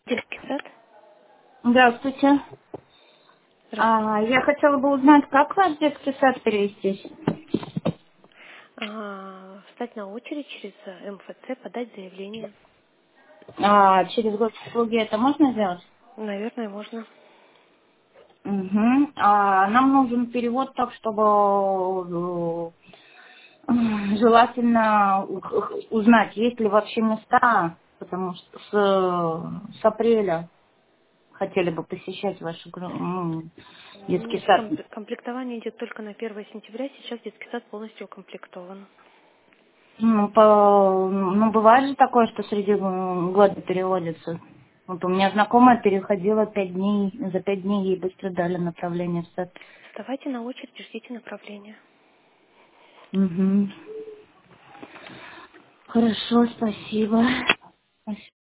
Детский сад. Здравствуйте. Здравствуйте. Я хотела бы узнать, как в ваш детский сад перевестись? Встать на очередь через МФЦ, подать заявление. Через госуслуги это можно сделать? Наверное, можно. Угу. Нам нужен перевод так, чтобы желательно узнать, есть ли вообще места, потому что с апреля хотели бы посещать ваш детский Нет, сад. комплектование идет только на 1 сентября. Сейчас детский сад полностью укомплектован. Бывает же такое, что среди года переводится. Вот у меня знакомая переходила 5 дней, за 5 дней ей быстро дали направление в сад. Вставайте на очередь и ждите направления. Угу. Хорошо, спасибо.